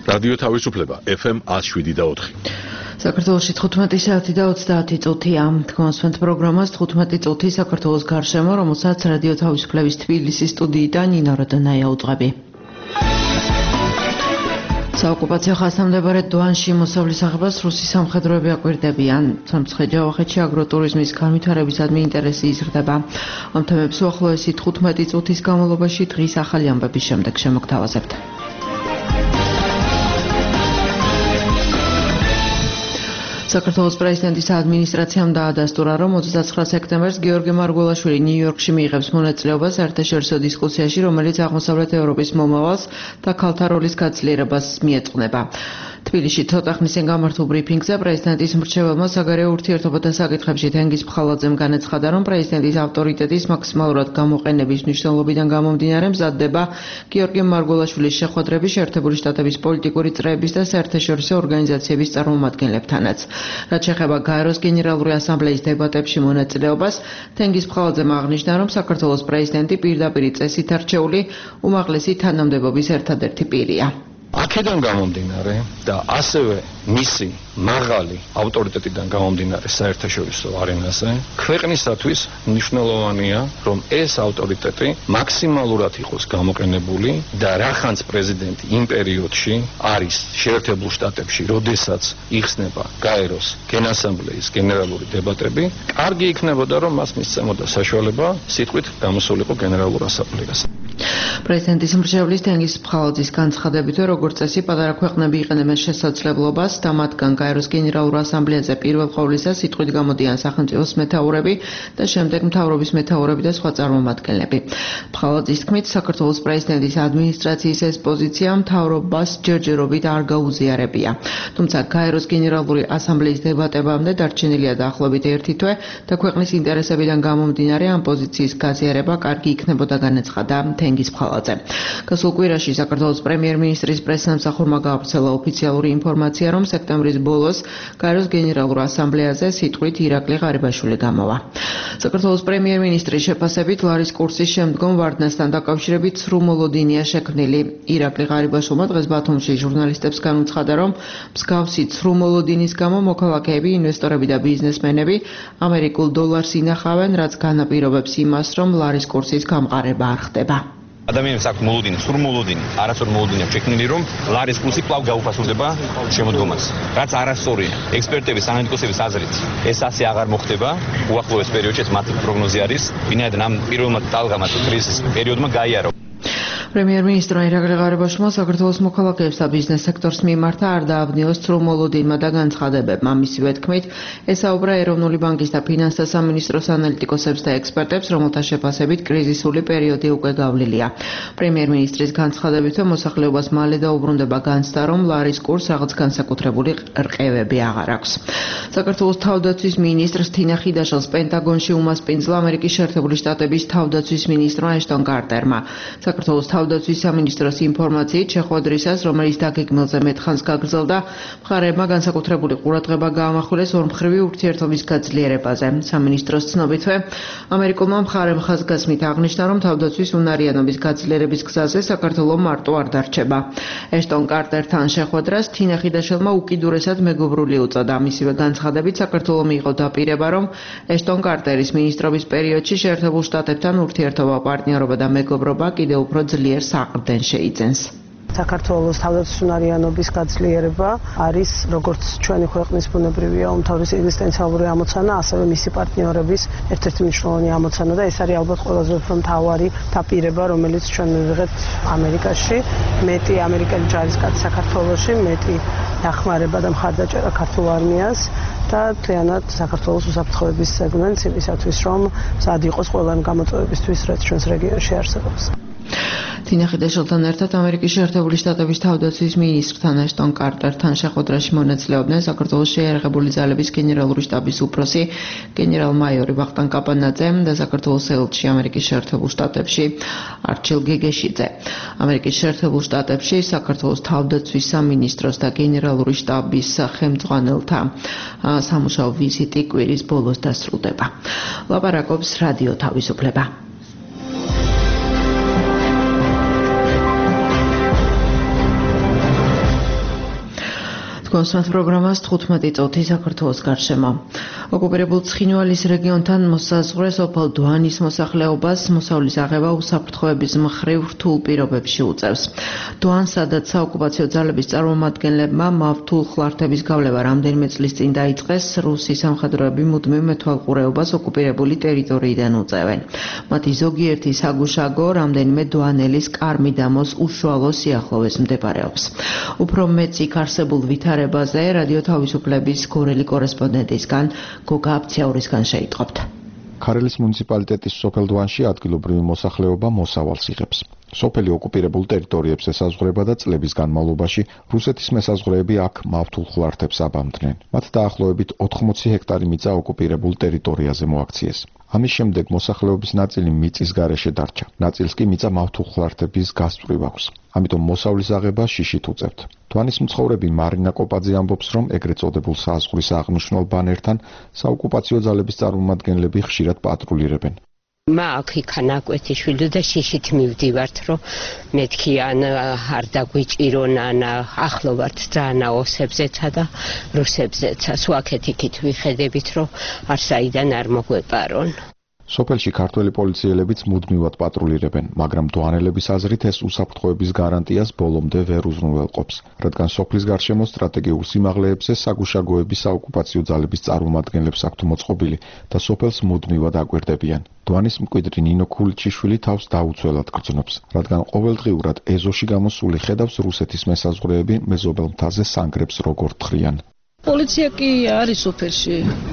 რადიო თავისუფლება FM 107.4. საქართველოში 15 საათი და 30 წუთია. თქვენს პროგრამას 15 წუთი საქართველოს გარშემო, რომელსაც რადიო თავისუფლების თბილისის სტუდიიდან ნინო როდონაია უძღვები. საოკუპაციო ხაზთამდებარე დვანში მოსავლის აღებას რუსი სამხედროები აკვირდებიან. სამცხე-ჯავახეთში აგროტურიზმის განვითარებისადმი ინტერესი იზრდება. ამ თემებს უახლოესი 15 წუთის განმავლობაში დღის ახალი ამბების შემდეგ შემოგთავაზებთ. საქართველოს პრეზიდენტის ადმინისტრაციამ დაადასტურა, რომ 29 სექტემბერს გიორგი მარგველაშვილი ნიუ-იორკში მიიღებს მონაწილეობას საერთაშორისო დისკუსიაში, რომელიც აღმოსავლეთ ევროპის მომავალს და ქალთა როლის გაძლიერებას მიეძღვნება. თბილისში ცოტა ხნის წინ გამართულ ბრიფინგზე პრეზიდენტის მრჩეველმა საგარეო ურთიერთობათა საკითხებში თენგიზ ფხალაძემ განაცხადა, რომ პრეზიდენტის ავტორიტეტის მაქსიმალურად გამოყენების მნიშვნელობიდან გამომდინარე მზადდება გიორგი მარგველაშვილის შეხვედრები შეერთებული შტატების პოლიტიკური წრეების და საერთაშორისო ორგანიზაციების წარმომადგენლებთანაც. რაც შეეხება გაეროს გენერალური ასამბლეის დებატებში მონაწილეობას, თენგიზ ფხალაძემ აღნიშნა, რომ საქართველოს პრეზიდენტი პირდაპირი წესით არჩეული უმაღლესი თანამდებობის ერთადერთი პირია. აქედან გამომდინარე და ასევე მისი მაღალი ავტორიტეტიდან გამომდინარე საერთაშორისო არენაზე, ქვეყნისათვის მნიშვნელოვანია, რომ ეს ავტორიტეტი მაქსიმალურად იყოს გამოყენებული და რახანს პრეზიდენტი იმ პერიოდში არის შეერთებულ შტატებში, როდესაც იხსნება გაეროს გენასამბლეის გენერალური დებატები, კარგი იქნებოდა, რომ მას მისცემოდა საშუალება სიტყვით გამოსულიყო გენერალურ ასამბლეას. პრეზიდენტის მრჩევლის თენგიზ ფხალაძის განცხადებით, როგორც წესი, პატარა ქვეყნები იყენებენ შესაძლებლობას და მათგან გაეროს გენერალურ ასამბლეაზე პირველ ყოვლისა სიტყვით გამოდიან სახელმწიფოს მეთაურები და შემდეგ მთავრობის მეთაურები და სხვა წარმომადგენლები. ფხალაძის თქმით, საქართველოს პრეზიდენტის ადმინისტრაციის ეს პოზიცია მთავრობას ჯერჯერობით არ გაუზიარებია. თუმცა გაეროს გენერალური ასამბლეის დებატებამდე დარჩენილია დაახლოებით 1 თვე და ქვეყნის ინტერესებიდან გამომდინარე ამ პოზიციის გაზიარება კარგი იქნებოდა, განაცხადა თენგიზ ფხალაძე. გასულ კვირაში საქართველოს პრემიერ-მინისტრის პრესსამსახურმა გაავრცელა ოფიციალური ინფორმაცია, რომ სექტემბრის ბოლოს გაეროს გენერალურ ასამბლეაზე სიტყვით ირაკლი ღარიბაშვილი გამოვა. საქართველოს პრემიერ-მინისტრის შეფასებით ლარის კურსის შემდგომ ვარდნასთან დაკავშირებით ცრუ მოლოდინია შექმნილი. ირაკლი ღარიბაშვილმა დღეს ბათუმში ჟურნალისტებს განუცხადა, რომ მსგავსი ცრუ მოლოდინის გამო მოქალაქეები, ინვესტორები და ბიზნესმენები ამერიკულ დოლარს ინახავენ, რაც განაპირობებს იმას, რომ ლარის კურსის გამყარება არ ხდება. ადამიანებს აქვს მოლოდინი, სრულ მოლოდინი, არასწორი მოლოდინი აქვს შექმნილი, რომ ლარის კურსი კვლავ გაუფასურდება შემოდგომას. რაც არასწორია. ექსპერტების, ანალიტიკოსების აზრით, ეს ასე აღარ მოხდება. უახლოეს პერიოდში ეს მათი პროგნოზი არის. ვინაიდან ამ პირველმა ტალღამ კრიზისის პერიოდმა გაიარა. პრემიერ-მინისტრმა ირაკლი ღარიბაშვილმა საქართველოს მოქალაქეებს და ბიზნეს სექტორს მიმართა არ დააბნიოს ცრუ მოლოდინმა და განცხადებებმა. მისივე თქმით, ესაუბრა ეროვნული ბანკის და ფინანსთა სამინისტროს ანალიტიკოსებს და ექსპერტებს, რომელთა შეფასებით კრიზისული პერიოდი უკვე გავლილია. პრემიერ-მინისტრის განცხადებით, მოსახლეობას მალე დაუბრუნდება განცდა, რომ ლარის კურსს რაღაც განსაკუთრებული რყევები აღარ აქვს. საქართველოს თავდაცვის მინისტრს თინა ხიდაშელს პენტაგონში უმასპინძლა ამერიკის შეერთებული შტატების თავდაცვის მინისტრმა ეშტონ კარტერმა. საქართველოს თავდაცვის სამინისტროს ინფორმაციით შეხვედრისას, რომელიც დაგეგმილზე მეტხანს გაგრძელდა, მხარეებმა განსაკუთრებული ყურადღება გაამახვილეს ორმხრივი ურთიერთობის გაძლიერებაზე. სამინისტროს ცნობითვე, ამერიკულმა მხარემ ხაზგასმით აღნიშნა, რომ თავდაცვის უნარიანობის გაძლიერების გზაზე საქართველო მარტო არ დარჩება. ეშტონ კარტერთან შეხვედრას თინა ხიდაშელმა უკიდურესად მეგობრული უწოდა. მისივე განცხადებით, საქართველო მიიღო დაპირება, რომ ეშტონ კარტერის მინისტრობის პერიოდში შეერთებულ შტატებთან ურთიერთობა, პარტნიორობა და მეგობრობა კიდევ უფრო ძლიერ საყრდენ შეიძენს. საქართველოს თავდაცვის უნარიანობის გაძლიერება არის როგორც ჩვენი ქვეყნის ბუნებრივია უმთავრესი ეგზისტენციალური ამოცანა, ასევე მისი პარტნიორების ერთ-ერთი მნიშვნელოვანი ამოცანა და ეს არის ალბათ ყველაზე უფრო მთავარი დაპირება, რომელიც ჩვენ მივიღეთ ამერიკაში. მეტი ამერიკელი ჯარისკაცი საქართველოში, მეტი დახმარება და მხარდაჭერა ქართულ არმიას და მთლიანად საქართველოს უსაფრთხოების სეგმენტს იმისათვის, რომ მზად იყოს ყველა იმ გამოწვევებისთვის, რაც ჩვენს რეგიონში არსებობს. თინა ხიდაშელთან ერთად ამერიკის შეერთებული შტატების თავდაცვის მინისტრთან ეშტონ კარტერთან შეხვედრაში მონაწილეობდნენ საქართველოს შეიარაღებული ძალების გენერალური შტაბის უფროსი გენერალ-მაიორი ვახტანგ კაპანაძე და საქართველოს ელჩი ამერიკის შეერთებულ შტატებში არჩილ გეგეშიძე. ამერიკის შეერთებულ შტატებში საქართველოს თავდაცვის სამინისტროს და გენერალური შტაბის ხელმძღვანელთა სამუშაო ვიზიტი კვირის ბოლოს დასრულდება. ლაპარაკობს რადიო თავისუფლება. თქვენს პროგრამას 15 წუთი საქართველოს გარშემო. ოკუპირებულ ცხინვალის რეგიონთან მოსაზღვრე სოფელ დვანის მოსახლეობას მოსავლის აღება უსაფრთხოების მხრივ რთულ პირობებში უწევს. დვანს, სადაც საოკუპაციო ძალების წარმომადგენლებმა მავთულ ხლართების გავლება რამდენიმე წლის წინ დაიწყეს, რუსი სამხედროები მუდმივ მეთვალყურეობას ოკუპირებული ტერიტორიიდან უწევენ. მათი ზოგიერთი საგუშაგო რამდენიმე დვანელის კარმიდამოს უშუალო სიახლოვეს მდებარეობს. უფრო მეც იქ არსებულ ვითარებაზე რადიო თავისუფლების გორელი კორესპონდენტისგან გოგა აფციაურისგან შეიტყობთ. ქარელის მუნიციპალიტეტის სოფელ დვანში ადგილობრივი მოსახლეობა მოსავალს იღებს. სოფელი ოკუპირებულ ტერიტორიებს ესაზღვრება და წლების განმავლობაში რუსეთის მესაზღვრეები აქ მავთულ ხლართებს აბამდნენ. მათ დაახლოებით 80 ჰექტარი მიწა ოკუპირებულ ტერიტორიაზე მოაქციეს. ამის შემდეგ მოსახლეობის ნაწილი მიწის გარეშე დარჩა. ნაწილს კი მიწა მავთულ ხლართების გასწვრივ აქვს. ამიტომ მოსავლის აღება შიშით უწევთ. დვანის მცხოვრები მარინა კოპაძე ამბობს, რომ ეგრეთ წოდებულ საზღვრის აღნიშნულ ბანერთან საოკუპაციო ძალების წარმომადგენლები ხშირად პატრულირებენ. Აქ იქანა კვეთი და შიშით მივდივართ, რომ მეთქი ან არ დაგვიჭირონ, ან ახლო ვართ ძალიან ოსებზეცა და რუსებზეცა. სუაქეთ იქით ვიხედებით, რომ არ საიდან არ მოგვეპარონ. სოფელში ქართველი პოლიციელებიც მუდმივად პატრულირებენ, მაგრამ დვანელების აზრით ეს უსაფრთხოების გარანტიას ბოლომდე ვერ უზრუნველყოფს, რადგან სოფლის გარშემო სტრატეგიულ სიმაღლეებზე საგუშაგოები საოკუპაციო ძალების წარმომადგენლებს აქვთ მოწყობილი და სოფელს მუდმივად აკვირდებიან. დვანის მკვიდრი ნინო ქულიჩიშვილი თავს დაუცველად გრძნობს, რადგან ყოველდღიურად ეზოში გამოსული ხედავს რუსეთის მესაზღვრეები მეზობელ მთაზე სანგრებს როგორ თხრიან. პოლიცია კი არის სოფელში,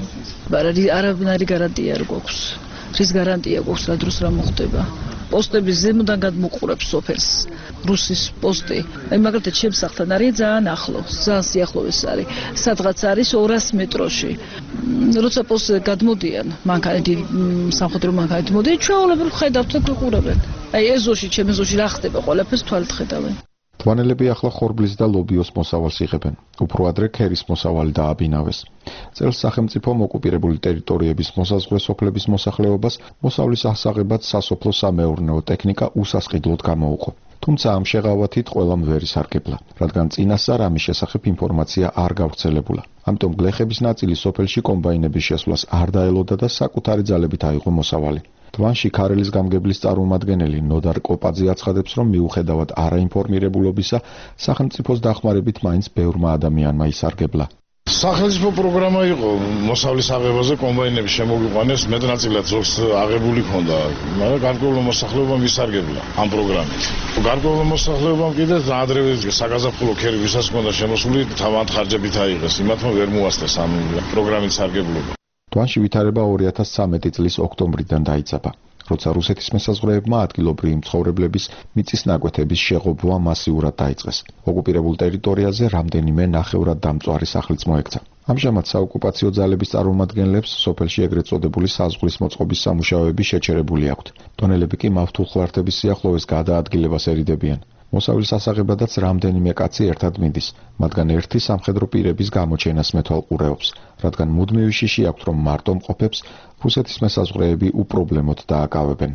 არაბნარი გარანტია არ გვაქვს. რის გარანტია გვაქვს, რა დროს რა მოხდება. პოსტები ზემოდან გადმოყურებს სოფელს. რუსის პოსტი. მაგალითად ჩემს სახლთან არის ძალიან ახლო, ძალიან სიახლოვეს არის. სადღაც არის 200 მეტროში. როცა პოსტზე გადმოდიან, მანქანით სამხედრო მანქანით მოდიან, ჩვეულებრივ ხედავთ და გვიყურებენ. აი ეზოში, ჩემ ეზოში რა ხდება, ყველაფერს თვალით ხედავენ. დვანელები ახლა ხორბლის და ლობიოს მოსავალს იღებენ. უფრო ადრე ქერის მოსავალი დააბინავეს. წელს სახელმწიფომ ოკუპირებული ტერიტორიების მოსაზღვრე სოფლების მოსახლეობას მოსავლის ასაღებად სასოფლო-სამეურნეო ტექნიკა უსასყიდლოდ გამოუყო. თუმცა ამ შეღავათით ყველამ ვერ ისარგებლა, რადგან წინასწარ ამის შესახებ ინფორმაცია არ გავრცელებულა. ამიტომ გლეხების ნაწილი სოფელში კომბაინების შესვლას არ დაელოდა და საკუთარი ძალებით აიღო მოსავალი. დვანში ქარელის გამგებლის წარმომადგენელი ნოდარ კოპაძე აცხადებს, რომ მიუხედავად არაინფორმირებულობისა, სახელმწიფოს დახმარებით მაინც ბევრმა ადამიანმა ისარგებლა. სახელმწიფო პროგრამა იყო მოსავლის აღებაზე, კომბაინების შემოგვიყვანეს, მეტნაწილად ზოგს აღებული ჰქონდა, მაგრამ გარკვეულ მოსახლეობამ ისარგებლა ამ პროგრამით. გარკვეულ მოსახლეობამ კიდე ადრევე საგაზაფხულო ქერი ვისაც ჰქონდა შემოსული, თავად ხარჯებით აიღეს, იმათმა ვერ მოასწრეს ამ პროგრამით სარგებლობა. დვანში ვითარება 2013 წლის ოქტომბრიდან დაიწყება, როცა რუსეთის მესაზღვრეებმა ადგილობრივი მცხოვრებლების მიწის ნაკვეთების შეღობვა მასიურად დაიწყეს. ოკუპირებულ ტერიტორიაზე რამდენიმე ნახევრად დამწვარი სახლიც მოექცა. ამჟამად საოკუპაციო ძალების წარმომადგენლებს სოფელში ეგრეთ წოდებული საზღვრის მოწყობის სამუშაოები შეჩერებული აქვთ. დონელები კი მავთულ ხლართების სიახლოვეს გადაადგილებას ერიდებიან. მოსავლის ასაღებადაც რამდენიმე კაცი ერთად მიდის, მათგან ერთი სამხედრო პირების გამოჩენას მეთვალყურეობს, რადგან მუდმივი შიში აქვთ, რომ მარტო მყოფებს რუსეთის მესაზღვრეები უპრობლემოდ დააკავებენ.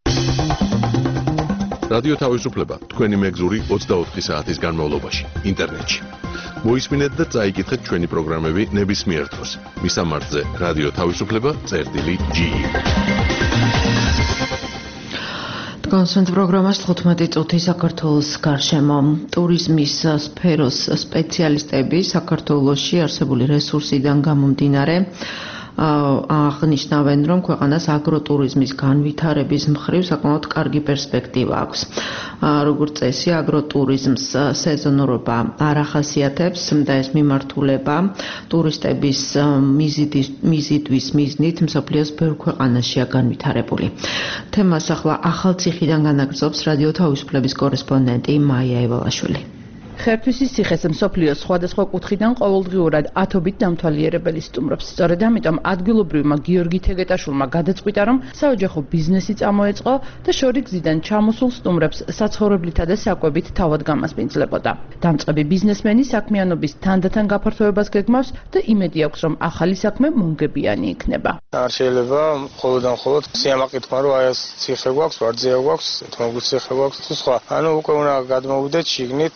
რადიო თავისუფლება თქვენი მეგზური 24 საათის განმავლობაში ინტერნეტში. მოისმინეთ და წაიკითხეთ ჩვენი პროგრამები ნებისმიერ დროს. მისამართზე რადიო თავისუფლება.ge კონსენტ პროგრამას 15 წუთი საქართველოს გარშემო. ტურიზმის სფეროს სპეციალისტები საქართველოში არსებული რესურსიდან გამომდინარე აღნიშნავენ, რომ ქვეყანას აგროტურიზმის განვითარების მხრივ საკმაოდ კარგი პერსპექტივა აქვს. როგორც წესი, აგროტურიზმს სეზონურობა არ ახასიათებს და ეს მიმართულება ტურისტების მიზიდვის მიზნით მსოფლიოს ბევრ ქვეყანაშია განვითარებული. თემას ახლა ახალციხიდან განაგრძობს რადიო თავისუფლების კორესპონდენტი მაია ევალაშვილი. ხერთვისის ციხეს მსოფლიოს სხვადასხვა კუთხიდან ყოველდღიურად ათობით დამთვალიერებელი სტუმრობს. სწორედ ამიტომ ადგილობრივმა გიორგი თეგეტაშვილმა გადაწყვიტა, რომ საოჯახო ბიზნესი წამოეწყო და შორი გზიდან ჩამოსულ სტუმრებს საცხოვრებლითა და საკვებით თავად გამასპინძლებოდა. დამწყები ბიზნესმენი საქმიანობის თანდათან გაფართოებას გეგმავს და იმედი აქვს, რომ ახალი საქმე მომგებიანი იქნება. არ შეიძლება მხოლოდ სიამაყით თქვა, რომ აი ეს ციხე გვაქვს, ვარძია გვაქვს, თმოგუციხე გვაქვს თუ სხვა. ანუ უკვე უნდა გადმოვიდეთ შიგნით და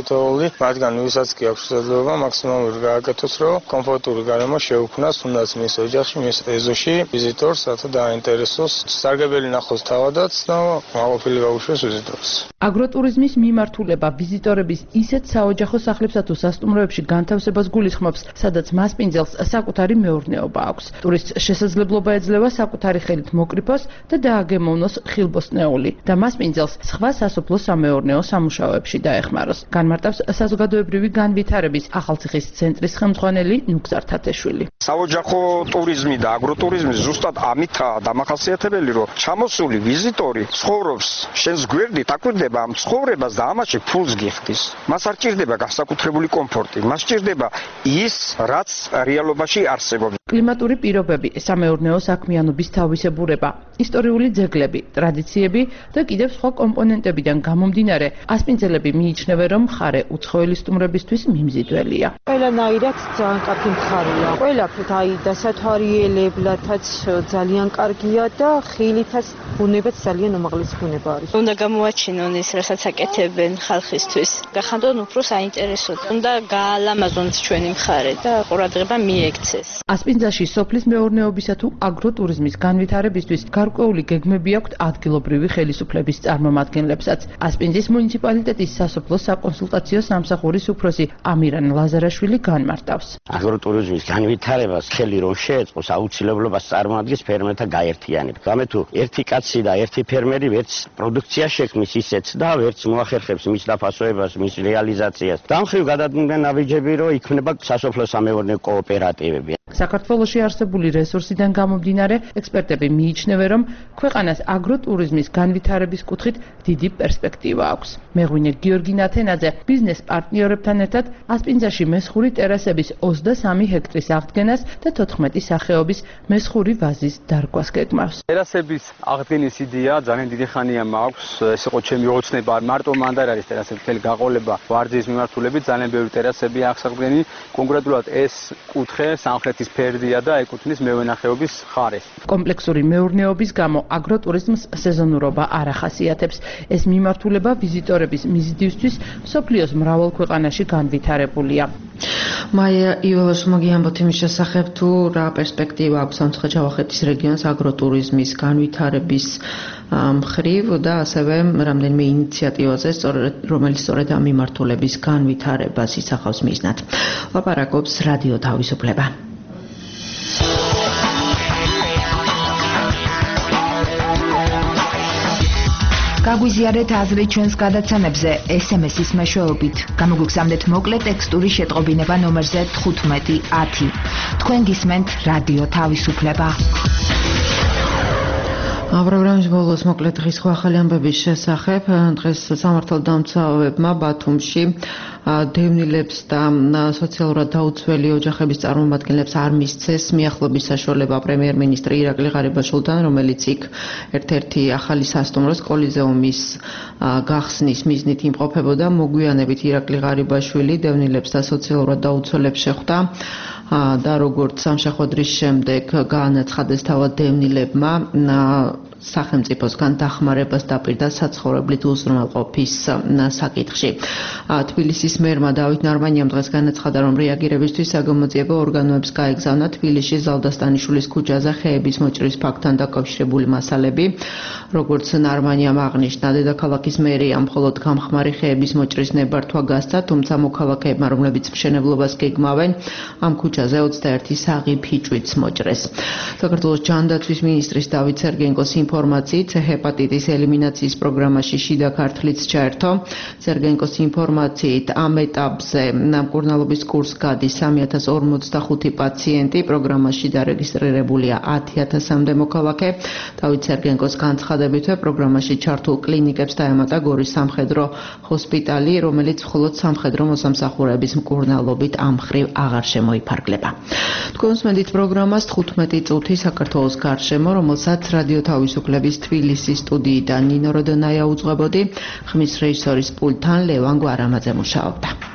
მითითებული, რადგან ვისაც კი აქვს შესაძლებლობა მაქსიმალური გააკეთოს, რომ კომფორტული გარემო შეუქმნას თუნდაც მის ოჯახში, მის ეზოში ვიზიტორს, რათა დაინტერესოს, სარგებელი ნახოს თავადაც და მაყოფილი გაუშვეს ვიზიტორს. აგროტურიზმის მიმართულება ვიზიტორების ისეთ საოჯახო სახლებსა თუ სასტუმროებში განთავსებას გულისხმობს, სადაც მასპინძელს საკუთარი მეურნეობა აქვს. ტურისტს შესაძლებლობა ეძლევა საკუთარი ხელით მოკრიფოს და დააგემოვნოს ხილბოსტნეული და მასპინძელს სხვა სასოფლო-სამეურნეო სამუშაოებში დაეხმაროს. განმარტავს საზოგადოებრივი განვითარების ახალციხის ცენტრის ხელმძღვანელი ნუგზარ თათეშვილი. საოჯახო ტურიზმი და აგროტურიზმი ზუსტად ამითაა დამახასიათებელი, რომ ჩამოსული ვიზიტორი ცხოვრობს შენს გვერდით, აკვირდება ამ ცხოვრებას და ამაში ფულს გიხდის. მას არ ჭირდება განსაკუთრებული კომფორტი, მას ჭირდება ის, რაც რეალობაში არსებობს. კლიმატური პირობები, სამეურნეო საქმიანობის თავისებურება, ისტორიული ძეგლები, ტრადიციები და კიდევ სხვა კომპონენტებიდან გამომდინარე, ასპინძელები მიიჩნევენ, რომ მხარე უცხოელი სტუმრებისთვის მიმზიდველია. ყველანაირად ძალიან კარგი მხარეა. ყველაფრით, აი დასათვალიერებლათაც ძალიან კარგია და ხილითაც ბუნებაც ძალიან უმაღლესი ბუნება არის. უნდა გამოაჩინონ ის, რასაც აკეთებენ ხალხისთვის. გახანდონ უფრო საინტერესოდ. უნდა გაალამაზონ ჩვენი მხარე და ყურადღება მიექცეს. ასპინძელში სოფლის მეურნეობისა თუ აგროტურიზმის განვითარებისთვის გარკვეული გეგმები აქვთ ადგილობრივი ხელისუფლების წარმომადგენლებსაც. ასპინძის მუნიციპალიტეტის სასოფლო საკონსულტაციო სამსახურის უფროსი ამირან ლაზარაშვილი განმარტავს. აგროტურიზმის განვითარებას ხელი რომ შეეწყოს, აუცილებლობას წარმოადგენს ფერმერთა გაერთიანება. რამე თუ ერთი კაცი და ერთი ფერმერი ვერც პროდუქცია შექმნის ისეც და ვერც მოახერხებს მის დაფასოებას, მის რეალიზაციას. დამხრივ გადადგმდნენ ავიჯები, რომ იქმნება სასოფლო-სამეურნეო კოოპერატივები. საქართველოში არსებული რესურსიდან გამომდინარე, ექსპერტები მიიჩნევენ, რომ ქვეყანას აგროტურიზმის განვითარების კუთხით დიდი პერსპექტივა აქვს. მეღვინე გიორგი ნათენაძე ბიზნეს პარტნიორებთან ერთად ასპინძაში მესხური ტერასების 23 ჰექტრის აღდგენას და 14 სახეობის მესხური ვაზის დარგვას გეგმავს. ტერასების აღდგენის იდეა ძალიან დიდი ხანია მაქვს. ეს იყო ჩემი ოცნება, მარტო მანდ არ არის ტერასების მთელი გაყოლება ვარძიის მიმართულებით, ძალიან ბევრი ტერასები აქვს აღდგენი. კონკრეტულად ეს კუთხე სამხრეთის ფერდია და ეკუთვნის მევენახეობის ხარეს. კომპლექსური მეურნეობის გამო აგროტურიზმს სეზონურობა არ ახასიათებს. ეს მიმართულება ვიზიტორების მიზიდისთვის მსოფლიოს მრავალ ქვეყანაში განვითარებულია. მაია იოლაშმა გიამბოთ იმის შესახებ, თუ რა პერსპექტივა აქვს სამცხე-ჯავახეთის რეგიონს აგროტურიზმის განვითარების მხრივ და ასევე რამდენიმე ინიციატივაზე, რომელიც სწორედ ამ მიმართულების განვითარებას ისახავს მიზნად. ლაპარაკობს რადიო თავისუფლება. გაგვიზიარეთ აზრი ჩვენს გადაცემებზე SMS-ის მეშვეობით. გამოგვიგზავნეთ მოკლე ტექსტური შეტყობინება ნომერზე 1510. თქვენ გისმენთ რადიო თავისუფლება. პროგრამის ბოლოს მოკლედ დღის ახალი ამბების შესახებ. დღეს სამართალდამცავებმა ბათუმში დევნილებს და სოციალურად დაუცველი ოჯახების წარმომადგენლებს არ მისცეს მიახლობის საშუალება პრემიერ-მინისტრი ირაკლი ღარიბაშვილთან, რომელიც იქ ერთ-ერთი ახალი სასტუმროს კოლიზეუმის გახსნის მიზნით იმყოფებოდა. მოგვიანებით ირაკლი ღარიბაშვილი დევნილებს და სოციალურად დაუცველებს შეხვდა და როგორც სამშეხვედრის შემდეგ გაანაცხადეს თავად დევნილებმა სახელმწიფოსგან დახმარებას დაპირდა საცხოვრებლით უზრუნველყოფის საკითხში. თბილისის მერმა დავით ნარმანიამ დღეს განაცხადა, რომ რეაგირებისთვის საგამოძიებო ორგანოებს გაეგზავნა თბილისში ზალდასტანიშვილის ქუჩაზე ხეების მოჭრის ფაქტთან დაკავშირებული მასალები. როგორც ნარმანიამ აღნიშნა, დედაქალაქის მერიამ მხოლოდ გამხმარი ხეების მოჭრის ნებართვა გასცა, თუმცა მოქალაქეებმა, რომლებიც მშენებლობას გეგმავენ, ამ ქუჩაზე 21 საღი ფიჭვიც მოჭრეს. საქართველოს ჯანდაცვის მინისტრის დავით სერგენკოს ინფორმაციით ჰეპატიტის ელიმინაციის პროგრამაში შიდა ქართლიც ჩაერთო. სერგენკოს ინფორმაციით ამ ეტაპზე მკურნალობის კურსს გადის 3045 პაციენტი, პროგრამაში დარეგისტრირებულია 10000-მდე მოქალაქე. დავით სერგენკოს განცხადებითვე პროგრამაში ჩართულ კლინიკებს დაემატა გორის სამხედრო ჰოსპიტალი, რომელიც მხოლოდ სამხედრო მოსამსახურეების მკურნალობით ამ მხრივ აღარ შემოიფარგლება. თქვენს მედით პროგრამას 15 წუთი საქართველოს გარშემო, რომელსაც რადიო თავისუფლების თბილისის სტუდიიდან ნინო როდონაია უძღვებოდი, ხმის რეჟისორის პულტთან ლევან გვარამაძე მუშაობდა.